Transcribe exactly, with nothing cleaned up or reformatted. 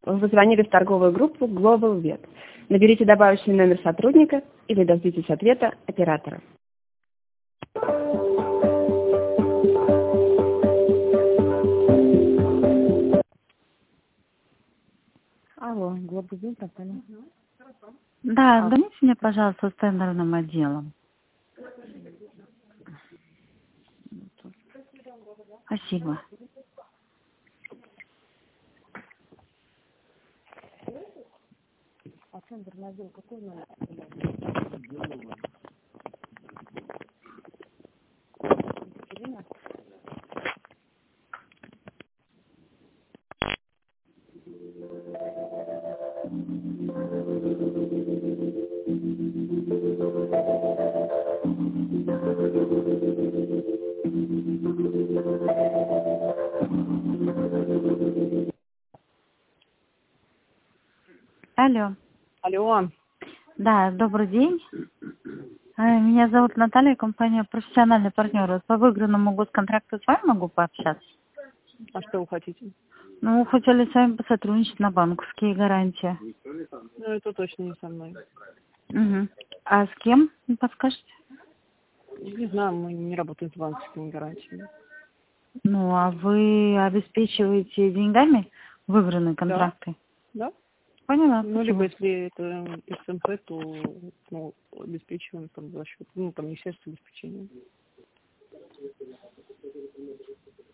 Вы позвонили в торговую группу Global Vet. Наберите добавочный номер сотрудника или дождитесь ответа оператора. Алло, Global Vet, Наталья. Да, А. гоните мне, пожалуйста, с тендерным отделом. Спасибо. А тендерный отдел какой номер? Екатерина? Алло. Алло. Да, добрый день. Э, Меня зовут Наталья, компания «Профессиональный партнер». Вот по выигранному госконтракту с вами могу пообщаться? А что вы хотите? Ну, хотели с вами посотрудничать на банковские гарантии. Ну, это точно не со мной. Угу. А с кем, не подскажете? Не знаю, мы не работаем с банковскими гарантиями. Ну, а вы обеспечиваете деньгами выигранные контракты? Да? Поняла. Ну, спасибо. либо если это эс эм пэ, то ну, обеспечиваем там за счет, ну, там, министерство обеспечения.